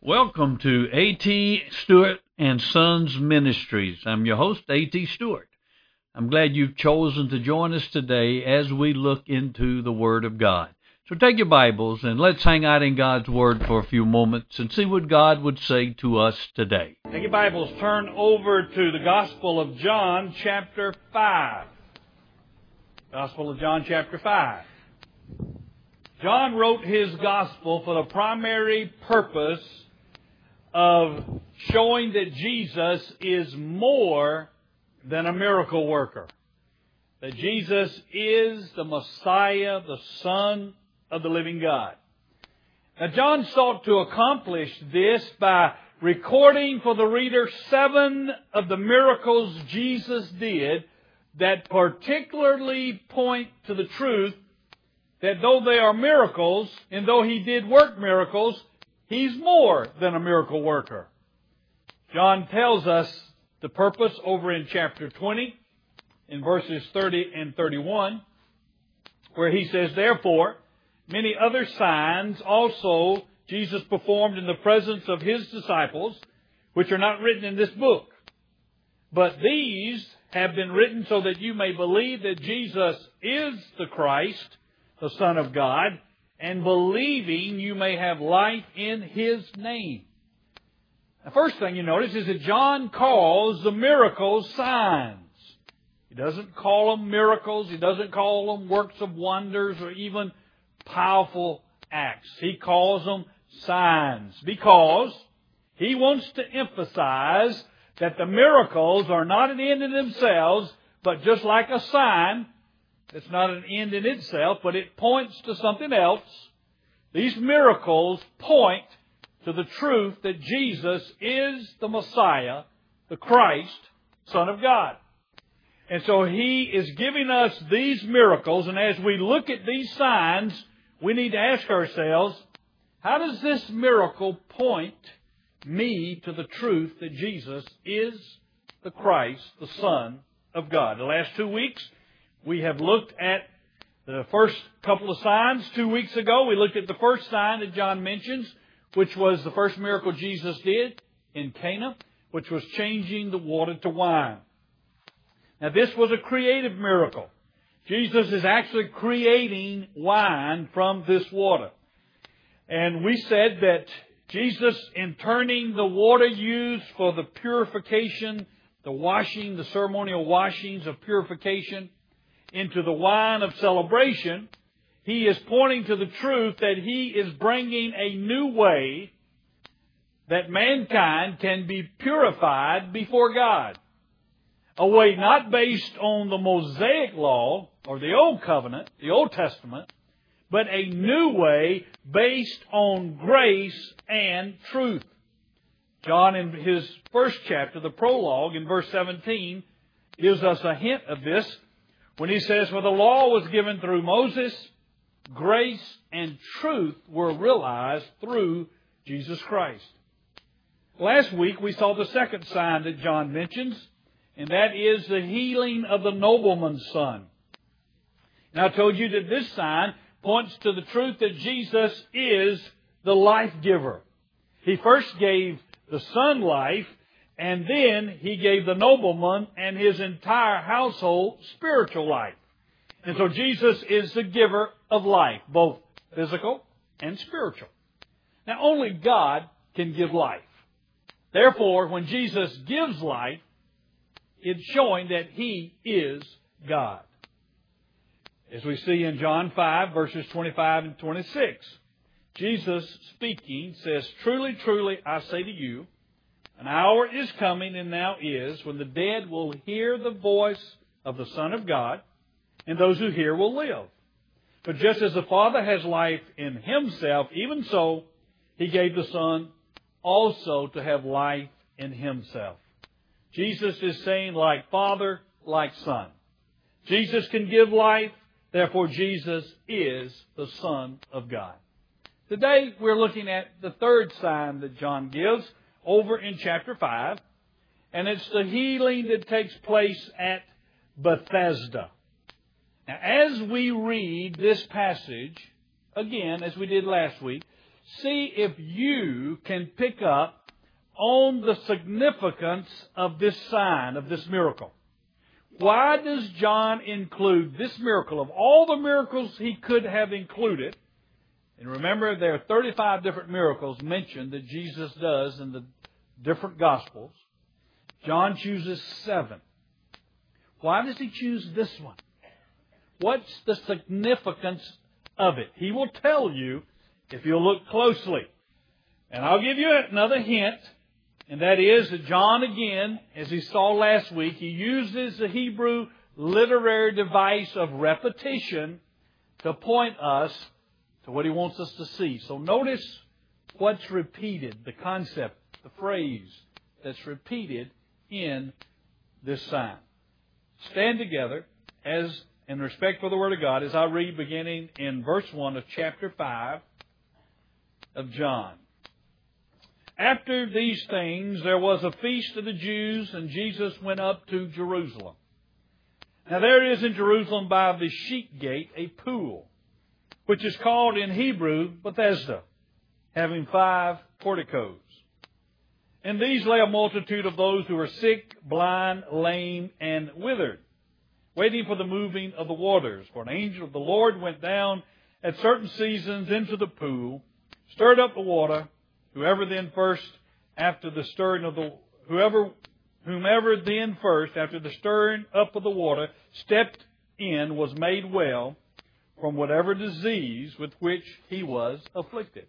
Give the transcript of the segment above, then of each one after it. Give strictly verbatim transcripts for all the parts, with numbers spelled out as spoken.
Welcome to A T. Stewart and Sons Ministries. I'm your host, A T. Stewart. I'm glad you've chosen to join us today as we look into the Word of God. So take your Bibles and let's hang out in God's Word for a few moments and see what God would say to us today. Take your Bibles, turn over to the Gospel of John, chapter five. Gospel of John, chapter five. John wrote his Gospel for the primary purpose of showing that Jesus is more than a miracle worker. That Jesus is the Messiah, the Son of the living God. Now, John sought to accomplish this by recording for the reader seven of the miracles Jesus did that particularly point to the truth that though they are miracles, and though He did work miracles, He's more than a miracle worker. John tells us the purpose over in chapter twenty, in verses thirty and thirty-one, where he says, "Therefore, many other signs also Jesus performed in the presence of His disciples, which are not written in this book. But these have been written so that you may believe that Jesus is the Christ, the Son of God, and believing you may have life in His name." The first thing you notice is that John calls the miracles signs. He doesn't call them miracles. He doesn't call them works of wonders or even powerful acts. He calls them signs because he wants to emphasize that the miracles are not an end in themselves, but just like a sign, it's not an end in itself, but it points to something else. These miracles point to the truth that Jesus is the Messiah, the Christ, Son of God. And so He is giving us these miracles, and as we look at these signs, we need to ask ourselves, how does this miracle point me to the truth that Jesus is the Christ, the Son of God? The last two weeks, we have looked at the first couple of signs. Two weeks ago, we looked at the first sign that John mentions, which was the first miracle Jesus did in Cana, which was changing the water to wine. Now, this was a creative miracle. Jesus is actually creating wine from this water. And we said that Jesus, in turning the water used for the purification, the washing, the ceremonial washings of purification, into the wine of celebration, He is pointing to the truth that He is bringing a new way that mankind can be purified before God. A way not based on the Mosaic law or the Old Covenant, the Old Testament, but a new way based on grace and truth. John, in his first chapter, the prologue, in verse seventeen, gives us a hint of this when he says, "For the law was given through Moses, grace and truth were realized through Jesus Christ." Last week we saw the second sign that John mentions, and that is the healing of the nobleman's son. And I told you that this sign points to the truth that Jesus is the life giver. He first gave the son life, and then He gave the nobleman and his entire household spiritual life. And so Jesus is the giver of life, both physical and spiritual. Now, only God can give life. Therefore, when Jesus gives life, it's showing that He is God. As we see in John five, verses twenty-five and twenty-six, Jesus speaking says, "Truly, truly, I say to you, an hour is coming and now is when the dead will hear the voice of the Son of God, and those who hear will live. But just as the Father has life in Himself, even so He gave the Son also to have life in Himself." Jesus is saying, like Father, like Son. Jesus can give life, therefore Jesus is the Son of God. Today we're looking at the third sign that John gives over in chapter five, and it's the healing that takes place at Bethesda. Now, as we read this passage, again, as we did last week, see if you can pick up on the significance of this sign, of this miracle. Why does John include this miracle? Of all the miracles he could have included, and remember there are thirty-five different miracles mentioned that Jesus does in the different Gospels, John chooses seven. Why does he choose this one? What's the significance of it? He will tell you if you'll look closely. And I'll give you another hint, and that is that John, again, as he saw last week, he uses the Hebrew literary device of repetition to point us to what he wants us to see. So notice what's repeated, the concept, the phrase that's repeated in this sign. Stand together as in respect for the Word of God as I read beginning in verse one of chapter five of John. After these things, there was a feast of the Jews, and Jesus went up to Jerusalem. Now there is in Jerusalem by the sheep gate a pool, which is called in Hebrew Bethesda, having five porticos. In these lay a multitude of those who were sick, blind, lame, and withered, waiting for the moving of the waters. For an angel of the Lord went down at certain seasons into the pool, stirred up the water. Whoever then first, after the stirring of the whoever, whomever then first, after the stirring up of the water, stepped in, was made well from whatever disease with which he was afflicted.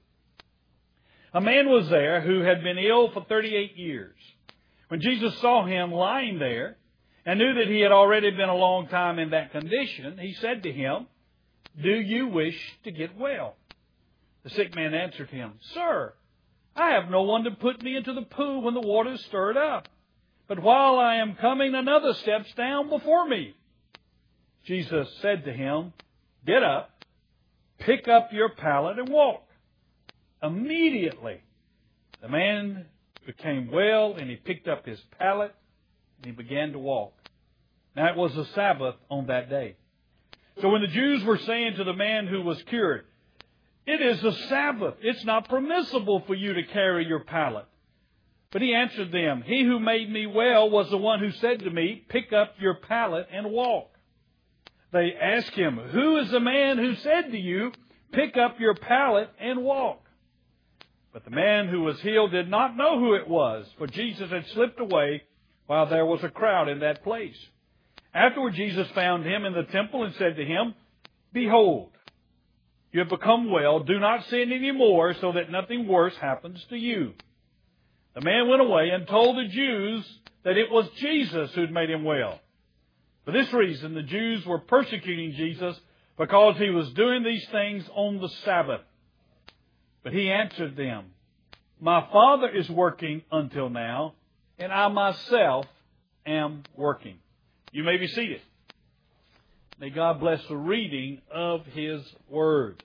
A man was there who had been ill for thirty-eight years. When Jesus saw him lying there and knew that he had already been a long time in that condition, he said to him, "Do you wish to get well?" The sick man answered him, "Sir, I have no one to put me into the pool when the water is stirred up. But while I am coming, another steps down before me." Jesus said to him, "Get up, pick up your pallet and walk." Immediately, the man became well, and he picked up his pallet, and he began to walk. Now it was the Sabbath on that day. So when the Jews were saying to the man who was cured, "It is the Sabbath. It's not permissible for you to carry your pallet." But he answered them, "He who made me well was the one who said to me, 'Pick up your pallet and walk.'" They asked him, "Who is the man who said to you, 'Pick up your pallet and walk'?" But the man who was healed did not know who it was, for Jesus had slipped away while there was a crowd in that place. Afterward, Jesus found him in the temple and said to him, "Behold, you have become well. Do not sin any more, so that nothing worse happens to you." The man went away and told the Jews that it was Jesus who had made him well. For this reason, the Jews were persecuting Jesus because he was doing these things on the Sabbath. But he answered them, "My Father is working until now, and I myself am working." You may be seated. May God bless the reading of His Word.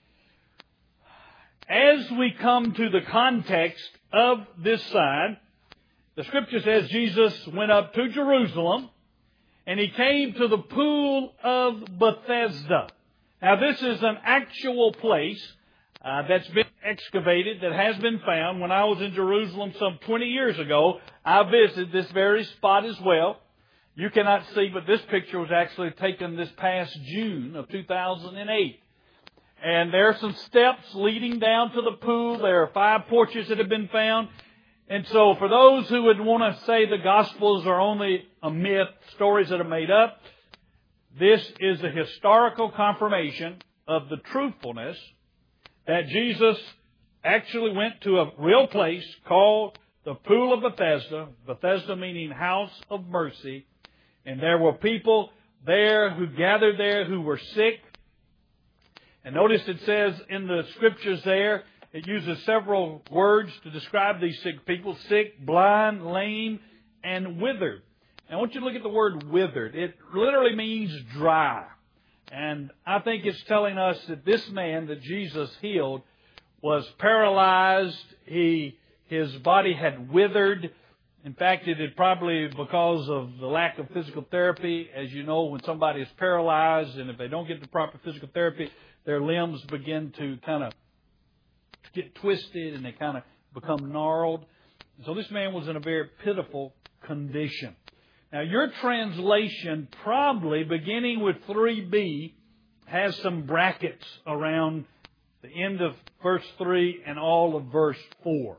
As we come to the context of this sign, the Scripture says Jesus went up to Jerusalem, and He came to the pool of Bethesda. Now this is an actual place Uh, that's been excavated, that has been found. When I was in Jerusalem some twenty years ago, I visited this very spot as well. You cannot see, but this picture was actually taken this past June of two thousand eight. And there are some steps leading down to the pool. There are five porches that have been found. And so for those who would want to say the Gospels are only a myth, stories that are made up, this is a historical confirmation of the truthfulness that Jesus actually went to a real place called the Pool of Bethesda, Bethesda meaning house of mercy, and there were people there who gathered there who were sick. And notice it says in the Scriptures there, it uses several words to describe these sick people: sick, blind, lame, and withered. And I want you to look at the word withered. It literally means dry. And I think it's telling us that this man that Jesus healed was paralyzed. He, his body had withered. In fact, it had probably because of the lack of physical therapy. As you know, when somebody is paralyzed and if they don't get the proper physical therapy, their limbs begin to kind of get twisted and they kind of become gnarled. So this man was in a very pitiful condition. Now your translation, probably beginning with three B, has some brackets around the end of verse three and all of verse four.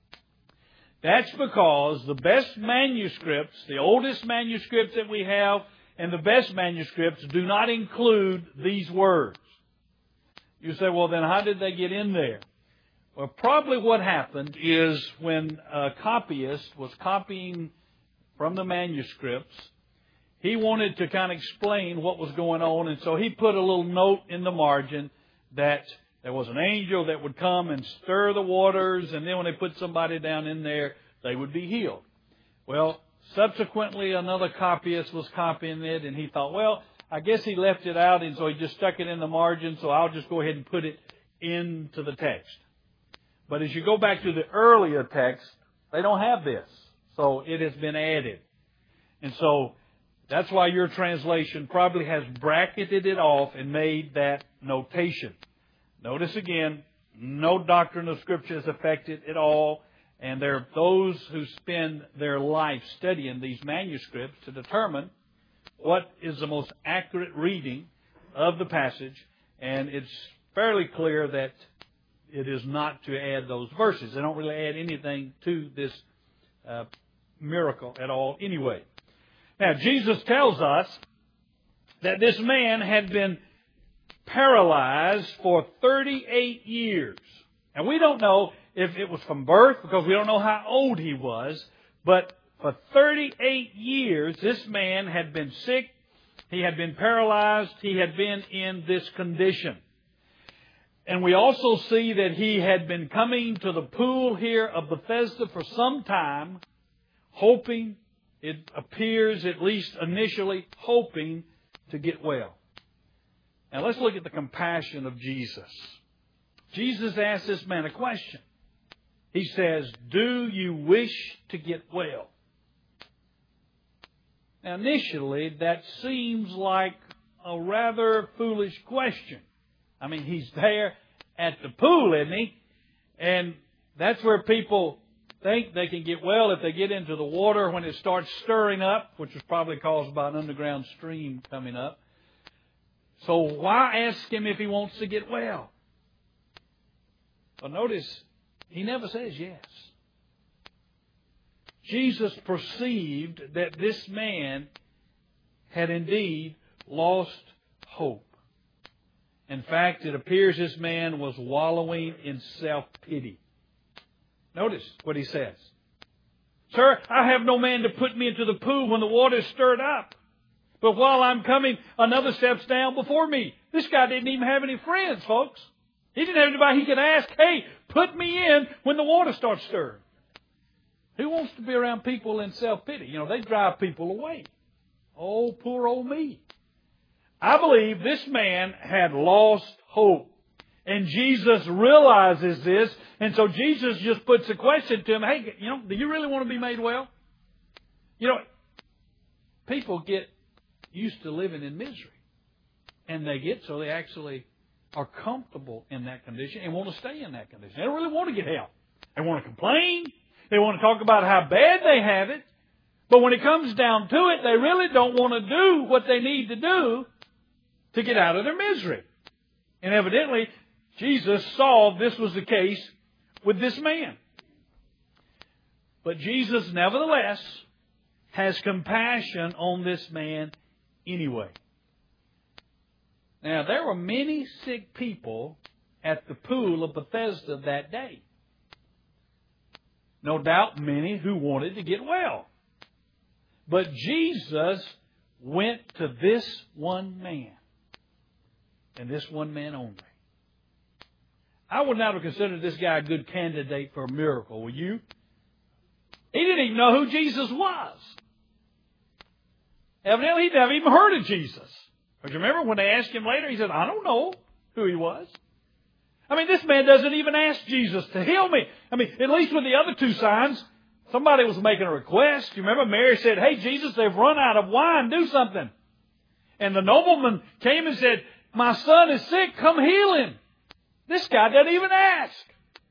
That's because the best manuscripts, the oldest manuscripts that we have, and the best manuscripts do not include these words. You say, well, then how did they get in there? Well, probably what happened is when a copyist was copying from the manuscripts, he wanted to kind of explain what was going on, and so he put a little note in the margin that there was an angel that would come and stir the waters, and then when they put somebody down in there, they would be healed. Well, subsequently, another copyist was copying it, and he thought, well, I guess he left it out, and so he just stuck it in the margin, so I'll just go ahead and put it into the text. But as you go back to the earlier text, they don't have this, so it has been added. And so that's why your translation probably has bracketed it off and made that notation. Notice again, no doctrine of Scripture is affected at all. And there are those who spend their life studying these manuscripts to determine what is the most accurate reading of the passage. And it's fairly clear that it is not to add those verses. They don't really add anything to this uh, miracle at all anyway. Now, Jesus tells us that this man had been paralyzed for thirty-eight years. And we don't know if it was from birth, because we don't know how old he was. But for thirty-eight years, this man had been sick. He had been paralyzed. He had been in this condition. And we also see that he had been coming to the pool here of Bethesda for some time, hoping, it appears at least initially, hoping to get well. Now let's look at the compassion of Jesus. Jesus asked this man a question. He says, do you wish to get well? Now initially, that seems like a rather foolish question. I mean, he's there at the pool, isn't he? And that's where people think they can get well if they get into the water when it starts stirring up, which was probably caused by an underground stream coming up. So why ask him if he wants to get well? Well, notice, he never says yes. Jesus perceived that this man had indeed lost hope. In fact, it appears this man was wallowing in self-pity. Notice what he says. Sir, I have no man to put me into the pool when the water is stirred up. But while I'm coming, another steps down before me. This guy didn't even have any friends, folks. He didn't have anybody he could ask, hey, put me in when the water starts stirring. Who wants to be around people in self-pity? You know, they drive people away. Oh, poor old me. I believe this man had lost hope. And Jesus realizes this. And so Jesus just puts a question to him. Hey, you know, do you really want to be made well? You know, people get used to living in misery. And they get so they actually are comfortable in that condition and want to stay in that condition. They don't really want to get help. They want to complain. They want to talk about how bad they have it. But when it comes down to it, they really don't want to do what they need to do to get out of their misery. And evidently, Jesus saw this was the case with this man. But Jesus, nevertheless, has compassion on this man anyway. Now, there were many sick people at the pool of Bethesda that day. No doubt many who wanted to get well. But Jesus went to this one man. And this one man only. I would not have considered this guy a good candidate for a miracle, would you? He didn't even know who Jesus was. Evidently, he'd never even heard of Jesus. But you remember when they asked him later, he said, I don't know who he was. I mean, this man doesn't even ask Jesus to heal me. I mean, at least with the other two signs, somebody was making a request. You remember Mary said, hey, Jesus, they've run out of wine. Do something. And the nobleman came and said, my son is sick. Come heal him. This guy doesn't even ask.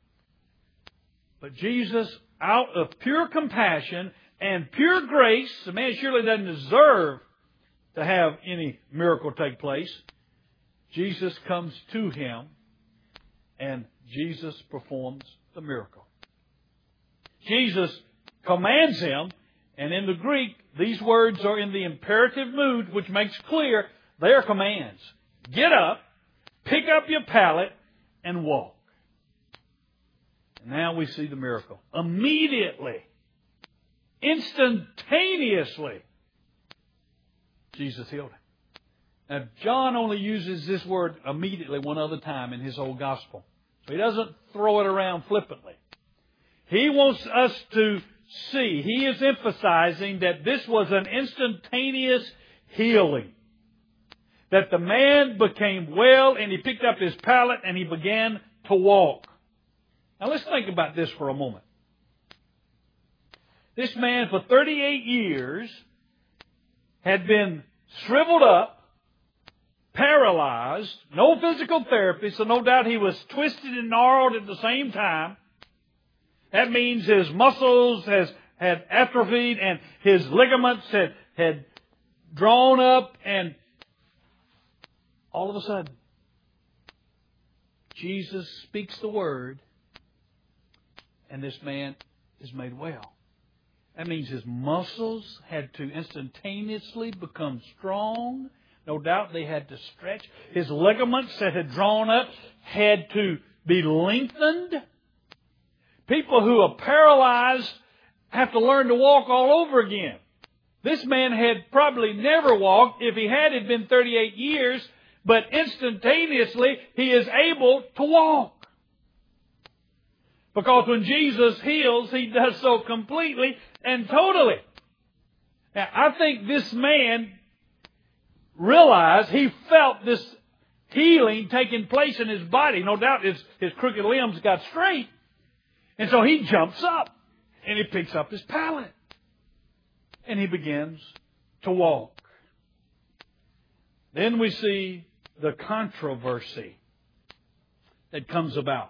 But Jesus, out of pure compassion and pure grace, the man surely doesn't deserve to have any miracle take place. Jesus comes to him and Jesus performs the miracle. Jesus commands him, and in the Greek, these words are in the imperative mood, which makes clear they are commands. Get up, pick up your pallet, and walk. And now we see the miracle. Immediately, instantaneously, Jesus healed him. Now, John only uses this word immediately one other time in his whole gospel. So he doesn't throw it around flippantly. He wants us to see, he is emphasizing that this was an instantaneous healing. That the man became well and he picked up his pallet and he began to walk. Now let's think about this for a moment. This man for thirty-eight years had been shriveled up, paralyzed, no physical therapy, so no doubt he was twisted and gnarled at the same time. That means his muscles has, had atrophied and his ligaments had, had drawn up, and all of a sudden, Jesus speaks the word and this man is made well. That means his muscles had to instantaneously become strong. No doubt they had to stretch. His ligaments that had drawn up had to be lengthened. People who are paralyzed have to learn to walk all over again. This man had probably never walked. If he had, it had been thirty-eight years. But instantaneously, he is able to walk. Because when Jesus heals, He does so completely and totally. Now, I think this man realized, he felt this healing taking place in his body. No doubt his, his crooked limbs got straight. And so he jumps up and he picks up his pallet. And he begins to walk. Then we see the controversy that comes about.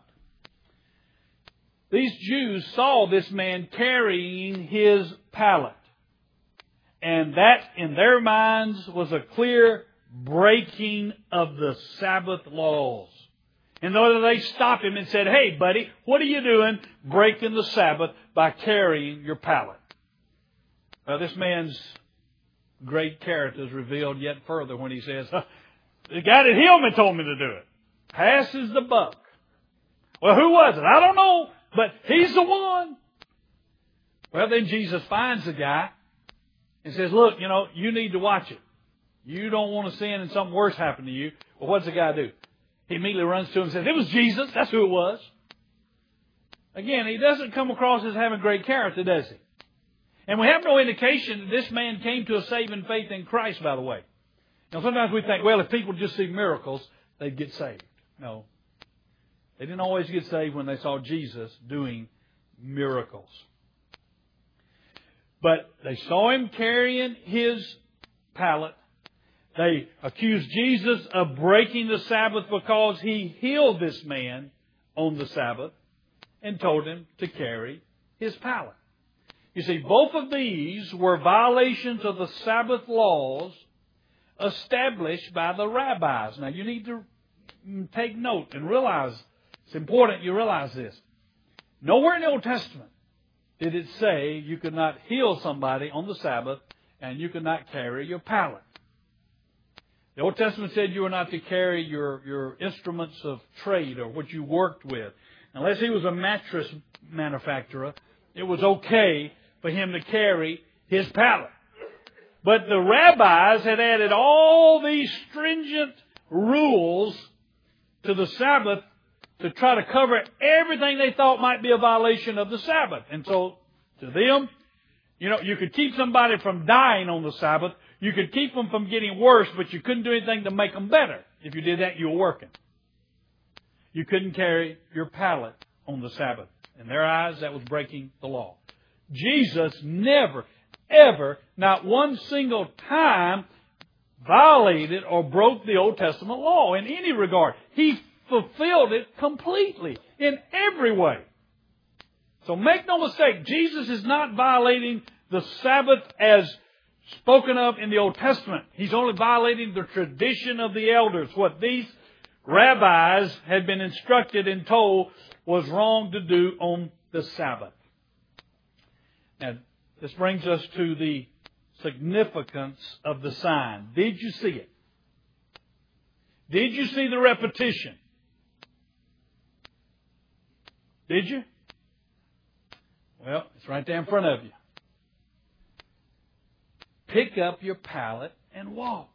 These Jews saw this man carrying his pallet. And that, in their minds, was a clear breaking of the Sabbath laws. And though they stopped him and said, "Hey, buddy, what are you doing breaking the Sabbath by carrying your pallet?" Well, this man's great character is revealed yet further when he says, "The guy that healed me told me to do it." Passes the buck. Well, who was it? I don't know, but he's the one. Well, then Jesus finds the guy and says, "Look, you know, you need to watch it. You don't want to sin and something worse happen to you." Well, what's the guy do? He immediately runs to him and says, "It was Jesus. That's who it was." Again, he doesn't come across as having great character, does he? And we have no indication that this man came to a saving faith in Christ, by the way. Now, sometimes we think, well, if people just see miracles, they'd get saved. No. They didn't always get saved when they saw Jesus doing miracles. But they saw him carrying his pallet. They accused Jesus of breaking the Sabbath because he healed this man on the Sabbath and told him to carry his pallet. You see, both of these were violations of the Sabbath laws established by the rabbis. Now, you need to take note and realize, it's important you realize this. Nowhere in the Old Testament did it say you could not heal somebody on the Sabbath and you could not carry your pallet. The Old Testament said you were not to carry your, your instruments of trade or what you worked with. Unless he was a mattress manufacturer, it was okay for him to carry his pallet. But the rabbis had added all these stringent rules to the Sabbath to try to cover everything they thought might be a violation of the Sabbath. And so, to them, you know, you could keep somebody from dying on the Sabbath. You could keep them from getting worse, but you couldn't do anything to make them better. If you did that, you were working. You couldn't carry your pallet on the Sabbath. In their eyes, that was breaking the law. Jesus never, ever, not one single time violated or broke the Old Testament law in any regard. He fulfilled it completely in every way. So make no mistake, Jesus is not violating the Sabbath as spoken of in the Old Testament. He's only violating the tradition of the elders. What these rabbis had been instructed and told was wrong to do on the Sabbath. Now, this brings us to the significance of the sign. Did you see it? Did you see the repetition? Did you? Well, it's right there in front of you. Pick up your pallet and walk.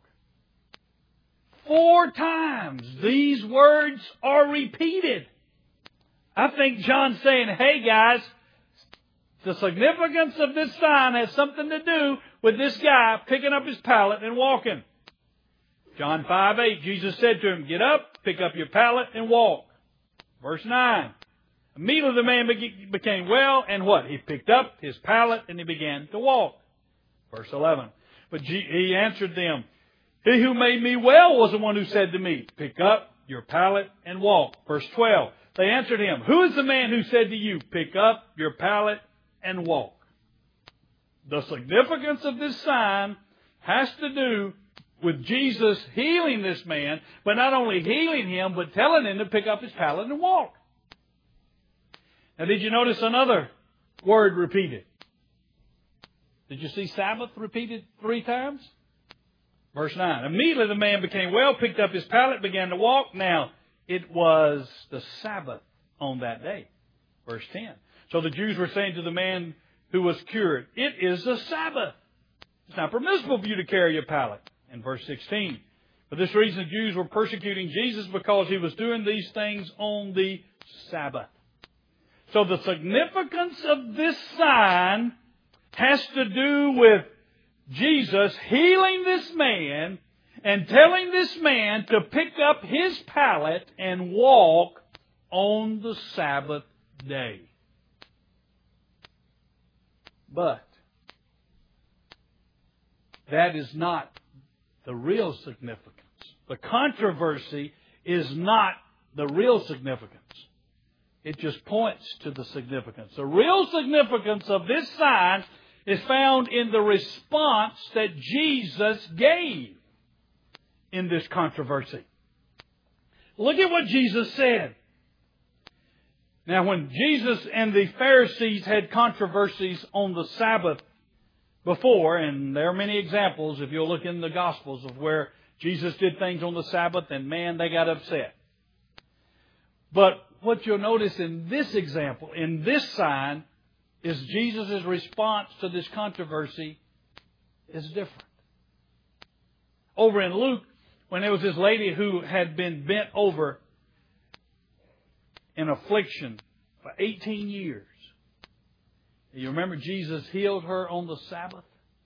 Four times these words are repeated. I think John's saying, hey guys, the significance of this sign has something to do with this guy picking up his pallet and walking. John five eight, Jesus said to him, get up, pick up your pallet and walk. Verse nine, immediately the man became well, and what? He picked up his pallet and he began to walk. Verse eleven, but he answered them, he who made me well was the one who said to me, pick up your pallet and walk. Verse twelve, they answered him, who is the man who said to you, pick up your pallet and walk? The significance of this sign has to do with Jesus healing this man, but not only healing him, but telling him to pick up his pallet and walk. Now, did you notice another word repeated? Did you see Sabbath repeated three times? Verse nine, immediately the man became well, picked up his pallet, began to walk. Now, it was the Sabbath on that day. Verse ten. So the Jews were saying to the man who was cured, it is the Sabbath. It's not permissible for you to carry your pallet. In verse sixteen, for this reason the Jews were persecuting Jesus because he was doing these things on the Sabbath. So the significance of this sign has to do with Jesus healing this man and telling this man to pick up his pallet and walk on the Sabbath day. But that is not the real significance. The controversy is not the real significance. It just points to the significance. The real significance of this sign is found in the response that Jesus gave in this controversy. Look at what Jesus said. Now, when Jesus and the Pharisees had controversies on the Sabbath before, and there are many examples, if you'll look in the Gospels, of where Jesus did things on the Sabbath and man, they got upset. But what you'll notice in this example, in this sign, is Jesus' response to this controversy is different. Over in Luke, when there was this lady who had been bent over in affliction for eighteen years. You remember Jesus healed her on the Sabbath?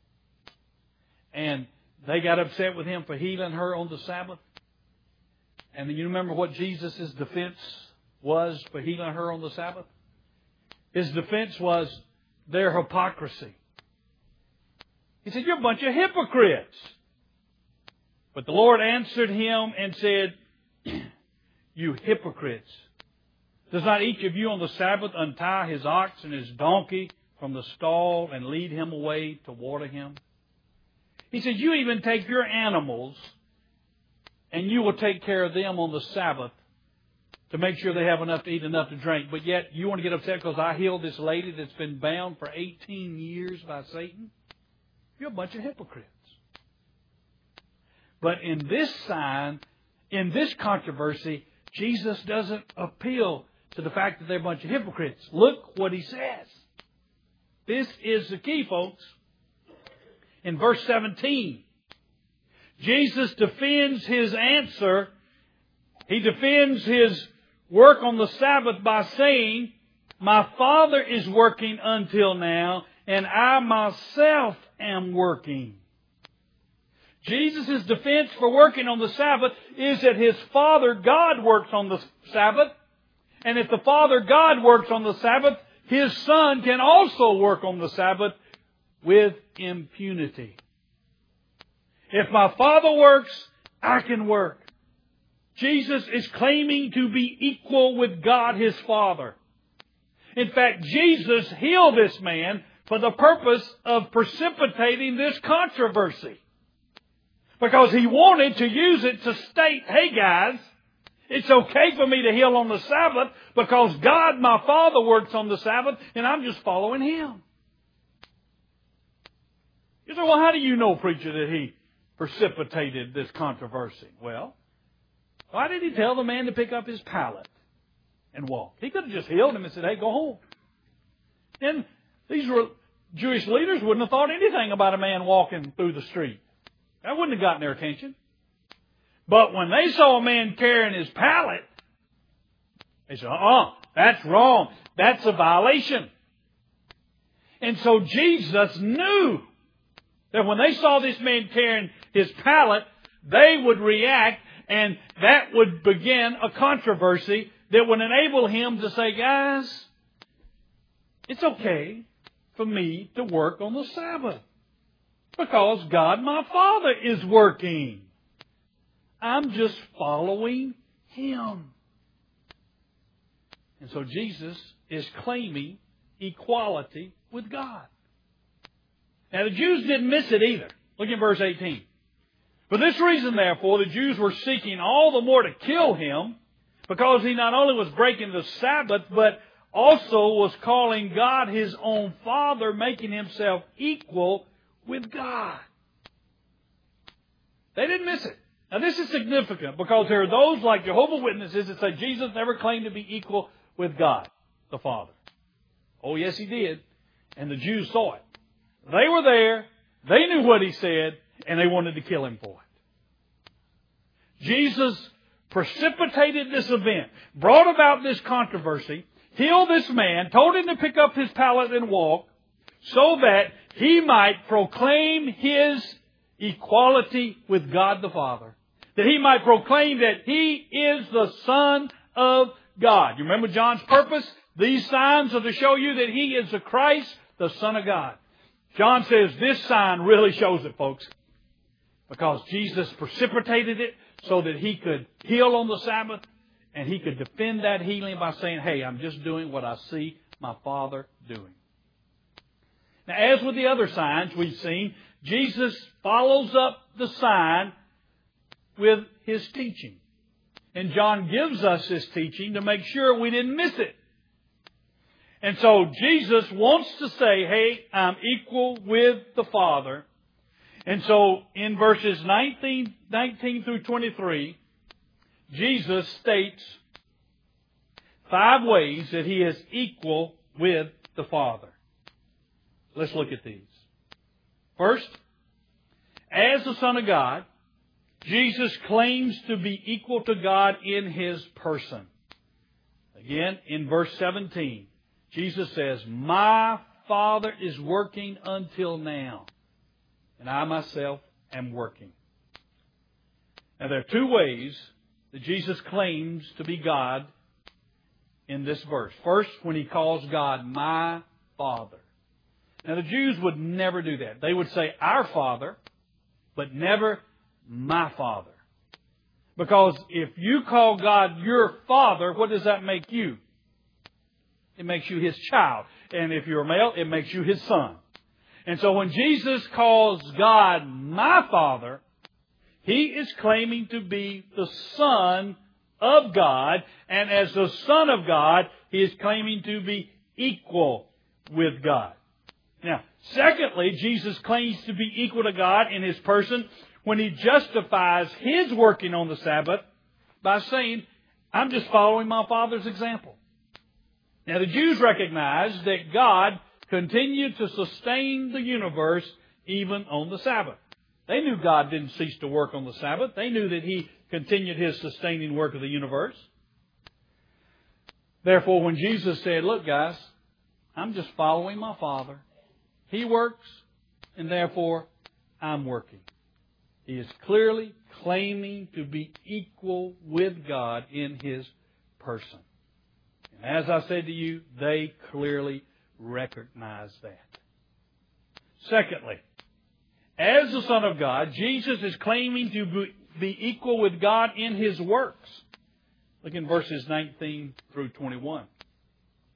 And they got upset with him for healing her on the Sabbath. And you remember what Jesus' defense was for healing her on the Sabbath? His defense was their hypocrisy. He said, you're a bunch of hypocrites. But the Lord answered him and said, you hypocrites. Does not each of you on the Sabbath untie his ox and his donkey from the stall and lead him away to water him? He said, you even take your animals and you will take care of them on the Sabbath to make sure they have enough to eat, enough to drink. But yet you want to get upset because I healed this lady that's been bound for eighteen years by Satan? You're a bunch of hypocrites. But in this sign, in this controversy, Jesus doesn't appeal to the fact that they're a bunch of hypocrites. Look what he says. This is the key, folks. In verse seventeen, Jesus defends his answer. He defends his work on the Sabbath by saying, my Father is working until now, and I myself am working. Jesus' defense for working on the Sabbath is that his Father God works on the Sabbath. And if the Father God works on the Sabbath, his Son can also work on the Sabbath with impunity. If my Father works, I can work. Jesus is claiming to be equal with God his Father. In fact, Jesus healed this man for the purpose of precipitating this controversy. Because He wanted to use it to state, hey guys, it's okay for me to heal on the Sabbath because God, my Father, works on the Sabbath and I'm just following Him. You say, well, how do you know, preacher, that He precipitated this controversy? Well, why did He tell the man to pick up his pallet and walk? He could have just healed him and said, hey, go home. And these Jewish leaders wouldn't have thought anything about a man walking through the street. That wouldn't have gotten their attention. But when they saw a man carrying his pallet, they said, uh-uh, that's wrong. That's a violation. And so Jesus knew that when they saw this man carrying his pallet, they would react, and that would begin a controversy that would enable Him to say, guys, it's okay for me to work on the Sabbath because God, my Father, is working. I'm just following Him. And so Jesus is claiming equality with God. Now the Jews didn't miss it either. Look at verse eighteen. For this reason, therefore, the Jews were seeking all the more to kill Him, because He not only was breaking the Sabbath, but also was calling God His own Father, making Himself equal with God. They didn't miss it. Now this is significant because there are those like Jehovah's Witnesses that say Jesus never claimed to be equal with God, the Father. Oh yes, He did. And the Jews saw it. They were there, they knew what He said, and they wanted to kill Him for it. Jesus precipitated this event, brought about this controversy, healed this man, told him to pick up his pallet and walk, so that he might proclaim His equality with God the Father. That He might proclaim that He is the Son of God. You remember John's purpose? These signs are to show you that He is the Christ, the Son of God. John says this sign really shows it, folks. Because Jesus precipitated it so that He could heal on the Sabbath, and He could defend that healing by saying, hey, I'm just doing what I see my Father doing. Now, as with the other signs we've seen, Jesus follows up the sign with His teaching. And John gives us this teaching to make sure we didn't miss it. And so Jesus wants to say, hey, I'm equal with the Father. And so in verses nineteen, nineteen through twenty-three, Jesus states five ways that He is equal with the Father. Let's look at these. First, as the Son of God, Jesus claims to be equal to God in His person. Again, in verse seventeen, Jesus says, my Father is working until now, and I myself am working. Now, there are two ways that Jesus claims to be God in this verse. First, when He calls God my Father. Now, the Jews would never do that. They would say, our Father, but never my Father. Because if you call God your Father, what does that make you? It makes you His child. And if you're a male, it makes you His son. And so when Jesus calls God my Father, He is claiming to be the Son of God. And as the Son of God, He is claiming to be equal with God. Now, secondly, Jesus claims to be equal to God in His person when He justifies His working on the Sabbath by saying, I'm just following my Father's example. Now, the Jews recognized that God continued to sustain the universe even on the Sabbath. They knew God didn't cease to work on the Sabbath. They knew that He continued His sustaining work of the universe. Therefore, when Jesus said, look, guys, I'm just following my Father. He works, and therefore, I'm working. He is clearly claiming to be equal with God in His person. And as I said to you, they clearly recognize that. Secondly, as the Son of God, Jesus is claiming to be equal with God in His works. Look in verses nineteen through twenty-one.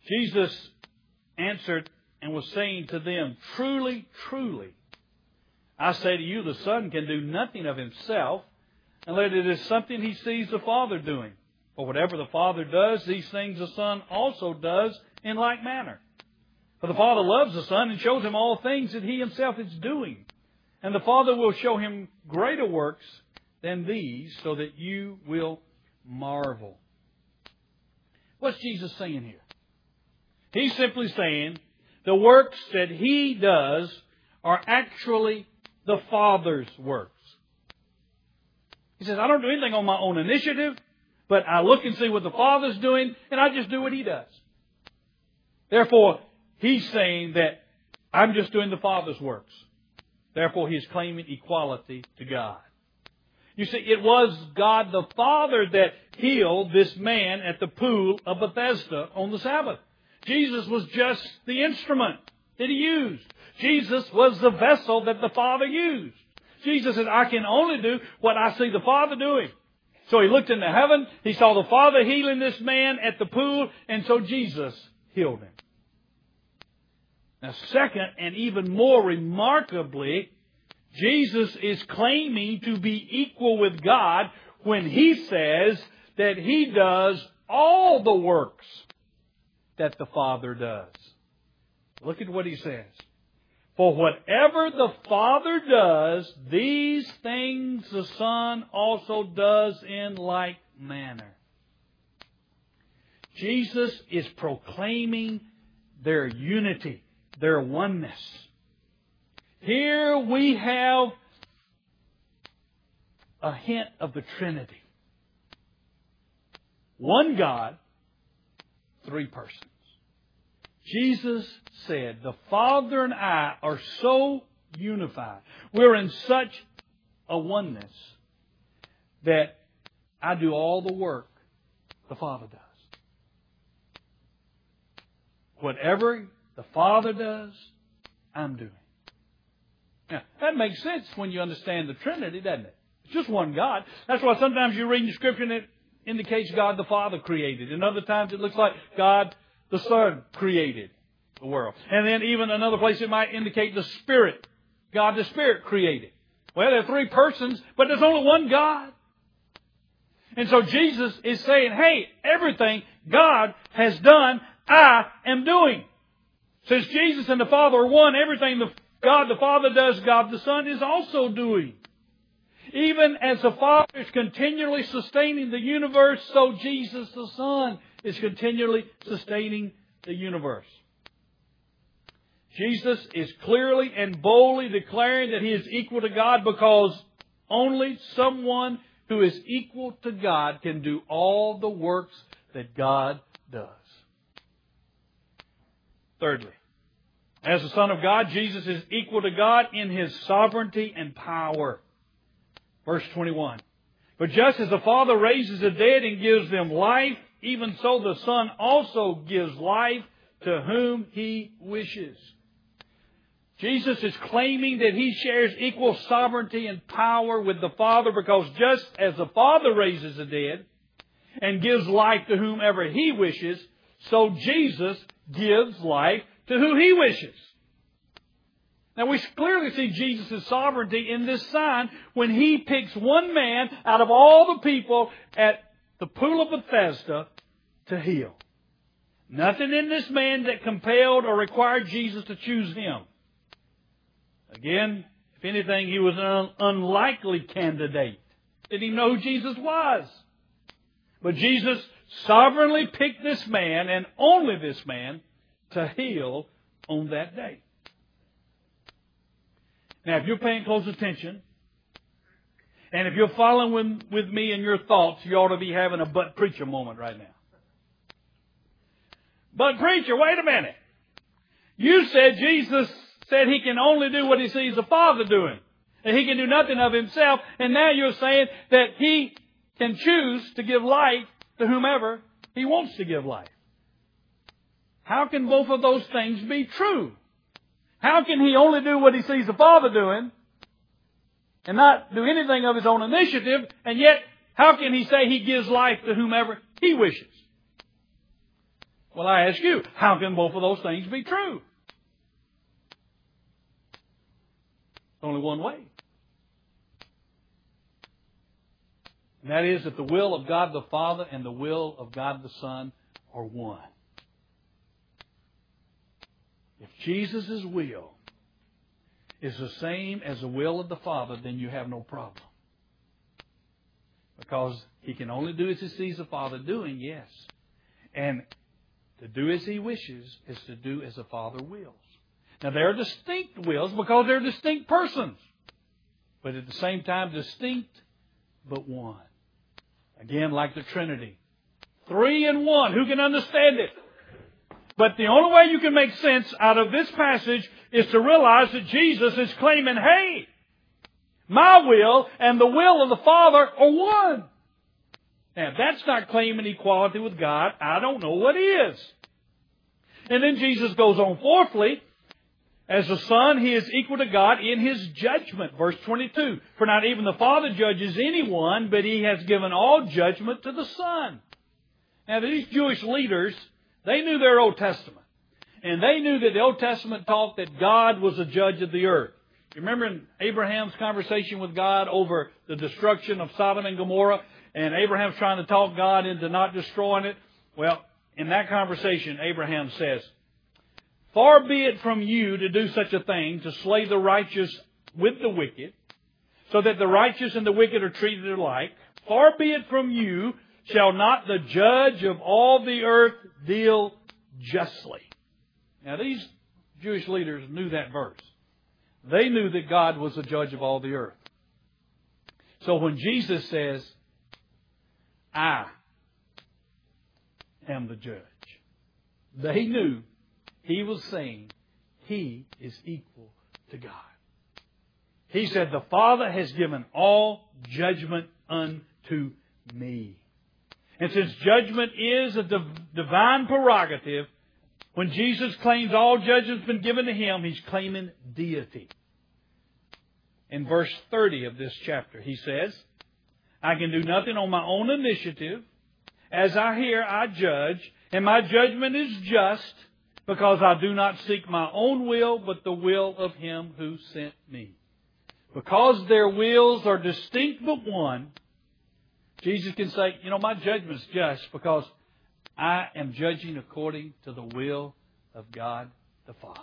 Jesus answered and was saying to them, "Truly, truly, I say to you, the Son can do nothing of Himself, unless it is something He sees the Father doing. For whatever the Father does, these things the Son also does in like manner. For the Father loves the Son and shows Him all things that He Himself is doing. And the Father will show Him greater works than these, so that you will marvel." What's Jesus saying here? He's simply saying the works that He does are actually the Father's works. He says, I don't do anything on my own initiative, but I look and see what the Father's doing, and I just do what He does. Therefore, He's saying that I'm just doing the Father's works. Therefore, He's claiming equality to God. You see, it was God the Father that healed this man at the pool of Bethesda on the Sabbath. Jesus was just the instrument that He used. Jesus was the vessel that the Father used. Jesus said, I can only do what I see the Father doing. So He looked into heaven, He saw the Father healing this man at the pool, and so Jesus healed him. Now, second, and even more remarkably, Jesus is claiming to be equal with God when He says that He does all the works that the Father does. Look at what He says. For whatever the Father does, these things the Son also does in like manner. Jesus is proclaiming their unity, their oneness. Here we have a hint of the Trinity. One God, three persons. Jesus said, the Father and I are so unified. We're in such a oneness that I do all the work the Father does. Whatever the Father does, I'm doing. Now, that makes sense when you understand the Trinity, doesn't it? It's just one God. That's why sometimes you read in the Scripture and it indicates God the Father created. And other times it looks like God the Son created the world. And then even another place it might indicate the Spirit. God the Spirit created. Well, there are three persons, but there's only one God. And so Jesus is saying, hey, everything God has done, I am doing. Since Jesus and the Father are one, everything the God the Father does, God the Son is also doing. Even as the Father is continually sustaining the universe, so Jesus the Son is continually sustaining the universe. Jesus is clearly and boldly declaring that He is equal to God because only someone who is equal to God can do all the works that God does. Thirdly, as the Son of God, Jesus is equal to God in His sovereignty and power. Verse twenty-one. But just as the Father raises the dead and gives them life, even so the Son also gives life to whom He wishes. Jesus is claiming that He shares equal sovereignty and power with the Father because just as the Father raises the dead and gives life to whomever He wishes, so Jesus gives life to who He wishes. Now we clearly see Jesus' sovereignty in this sign when He picks one man out of all the people at the pool of Bethesda to heal. Nothing in this man that compelled or required Jesus to choose him. Again, if anything, he was an unlikely candidate. Did He know who Jesus was? But Jesus sovereignly picked this man, and only this man, to heal on that day. Now, if you're paying close attention, and if you're following with, with me in your thoughts, you ought to be having a but preacher moment right now. But preacher, wait a minute. You said Jesus said He can only do what He sees the Father doing. And He can do nothing of Himself. And now you're saying that He can choose to give life to whomever He wants to give life. How can both of those things be true? How can He only do what He sees the Father doing and not do anything of His own initiative? And yet, how can He say He gives life to whomever He wishes? Well, I ask you, how can both of those things be true? Only one way. And that is that the will of God the Father and the will of God the Son are one. If Jesus' will is the same as the will of the Father, then you have no problem. Because He can only do as He sees the Father doing, yes. And to do as He wishes is to do as the Father wills. Now, there are distinct wills because they're distinct persons. But at the same time, distinct but one. Again, like the Trinity. Three in one. Who can understand it? But the only way you can make sense out of this passage is to realize that Jesus is claiming, hey, my will and the will of the Father are one. Now, if that's not claiming equality with God, I don't know what is. And then Jesus goes on, fourthly, as the Son, He is equal to God in His judgment. Verse twenty-two, for not even the Father judges anyone, but He has given all judgment to the Son. Now, these Jewish leaders, they knew their Old Testament. And they knew that the Old Testament taught that God was the judge of the earth. You remember in Abraham's conversation with God over the destruction of Sodom and Gomorrah, and Abraham's trying to talk God into not destroying it? Well, in that conversation, Abraham says, far be it from you to do such a thing, to slay the righteous with the wicked, so that the righteous and the wicked are treated alike. Far be it from you, shall not the judge of all the earth deal justly? Now, these Jewish leaders knew that verse. They knew that God was the judge of all the earth. So when Jesus says, I am the judge, they knew He was saying He is equal to God. He said, the Father has given all judgment unto me. And since judgment is a div- divine prerogative, when Jesus claims all judgment's been given to Him, He's claiming deity. In verse thirty of this chapter, He says, I can do nothing on my own initiative. As I hear, I judge, and my judgment is just, because I do not seek my own will, but the will of Him who sent me. Because their wills are distinct but one, Jesus can say, you know, my judgment's just because I am judging according to the will of God the Father.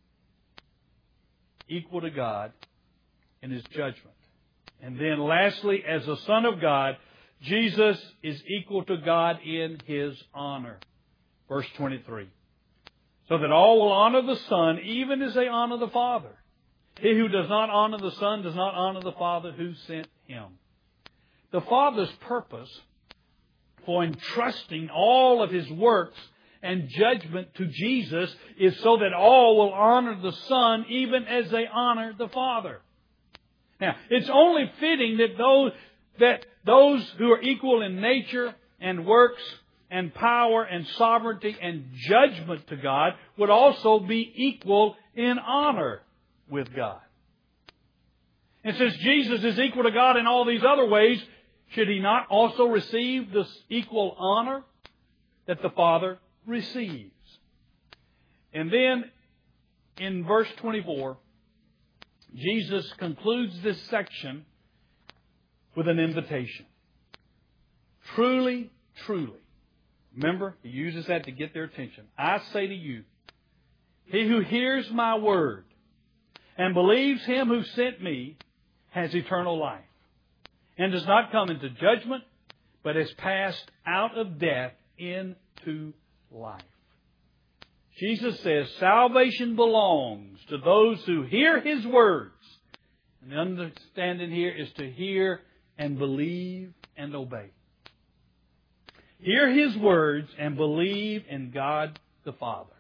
Equal to God in His judgment. And then lastly, as the Son of God, Jesus is equal to God in His honor. Verse twenty-three. So that all will honor the Son, even as they honor the Father. He who does not honor the Son does not honor the Father who sent Him. The Father's purpose for entrusting all of His works and judgment to Jesus is so that all will honor the Son even as they honor the Father. Now, it's only fitting that those, that those who are equal in nature and works and power and sovereignty and judgment to God would also be equal in honor with God. And since Jesus is equal to God in all these other ways, should He not also receive this equal honor that the Father receives? And then in verse twenty-four, Jesus concludes this section with an invitation. Truly, truly. Remember, He uses that to get their attention. I say to you, he who hears my word and believes Him who sent me has eternal life, and does not come into judgment, but has passed out of death into life. Jesus says salvation belongs to those who hear His words. And the understanding here is to hear and believe and obey. Hear His words and believe in God the Father.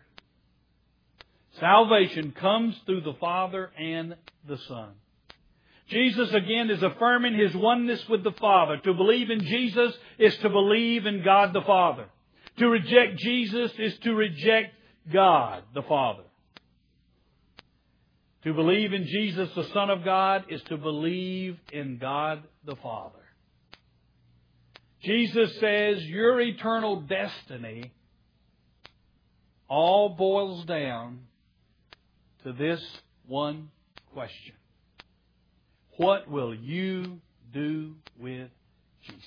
Salvation comes through the Father and the Son. Jesus again is affirming His oneness with the Father. To believe in Jesus is to believe in God the Father. To reject Jesus is to reject God the Father. To believe in Jesus, the Son of God, is to believe in God the Father. Jesus says your eternal destiny all boils down to this one question. What will you do with Jesus?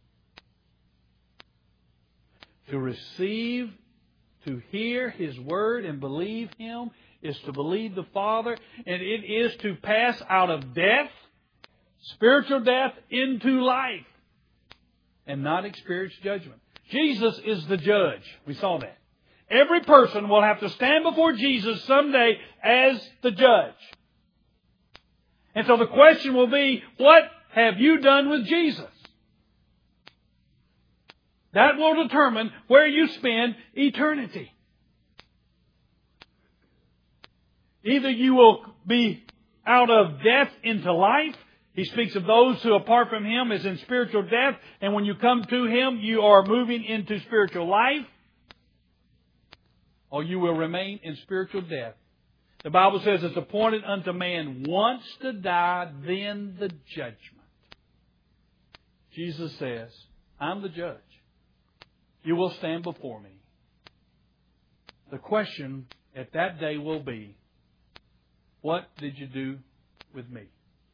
To receive, to hear His Word and believe Him is to believe the Father, and it is to pass out of death, spiritual death, into life, and not experience judgment. Jesus is the judge. We saw that. Every person will have to stand before Jesus someday as the judge. And so the question will be, what have you done with Jesus? That will determine where you spend eternity. Either you will be out of death into life. He speaks of those who, apart from Him, is in spiritual death. And when you come to Him, you are moving into spiritual life. Or you will remain in spiritual death. The Bible says it's appointed unto man once to die, then the judgment. Jesus says, I'm the judge. You will stand before me. The question at that day will be, what did you do with me?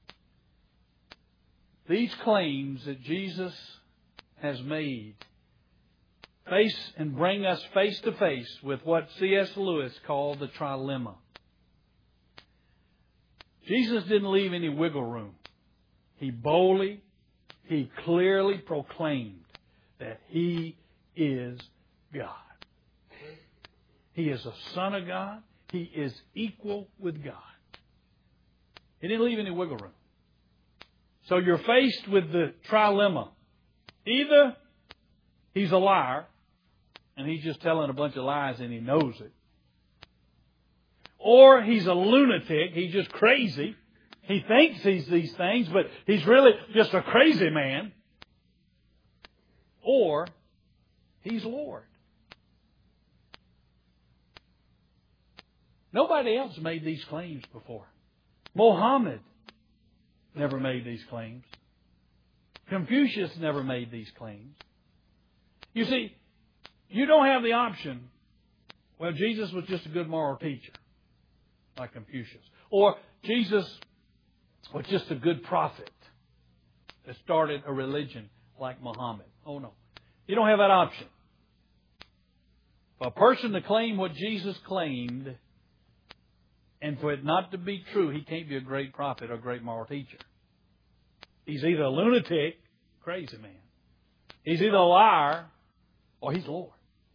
These claims that Jesus has made face and bring us face to face with what C S Lewis called the trilemma. Jesus didn't leave any wiggle room. He boldly, He clearly proclaimed that He is God. He is a Son of God. He is equal with God. He didn't leave any wiggle room. So you're faced with the trilemma. Either He's a liar, and He's just telling a bunch of lies and He knows it. Or He's a lunatic. He's just crazy. He thinks He's these things, but He's really just a crazy man. Or He's Lord. Nobody else made these claims before. Mohammed never made these claims. Confucius never made these claims. You see, you don't have the option, well, Jesus was just a good moral teacher, like Confucius. Or Jesus was just a good prophet that started a religion like Muhammad. Oh, no. You don't have that option. For a person to claim what Jesus claimed, and for it not to be true, he can't be a great prophet or a great moral teacher. He's either a lunatic, crazy man. He's either a liar, or he's Lord.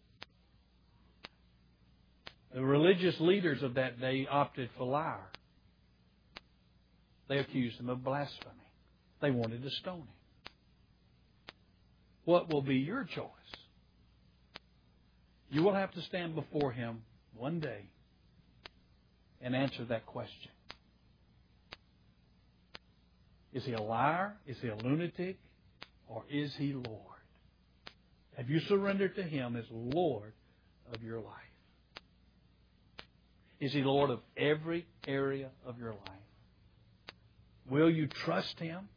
The religious leaders of that day opted for liar. They accused him of blasphemy. They wanted to stone him. What will be your choice? You will have to stand before Him one day and answer that question. Is He a liar? Is He a lunatic? Or is He Lord? Have you surrendered to Him as Lord of your life? Is He Lord of every area of your life? Will you trust Him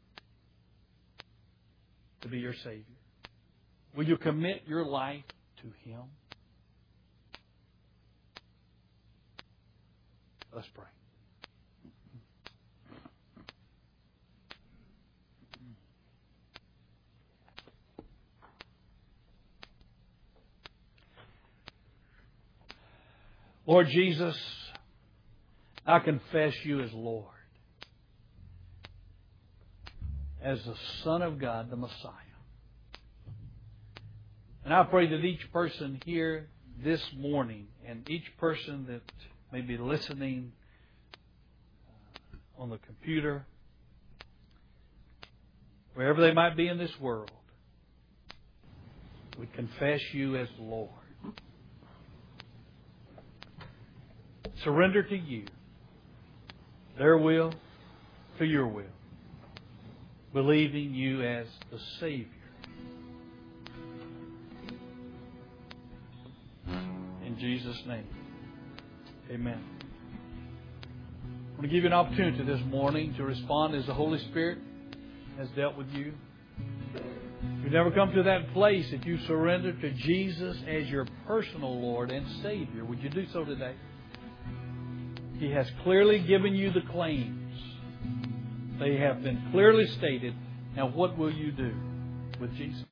to be your Savior? Will you commit your life to Him? Let's pray. Lord Jesus, I confess You as Lord, as the Son of God, the Messiah. And I pray that each person here this morning and each person that may be listening on the computer, wherever they might be in this world, would confess You as Lord. Surrender to You, their will to Your will, believing You as the Savior. In Jesus' name, amen. I want to give you an opportunity this morning to respond as the Holy Spirit has dealt with you. If you you've never come to that place that you surrender to Jesus as your personal Lord and Savior, would you do so today? He has clearly given you the claims. They have been clearly stated. Now, what will you do with Jesus?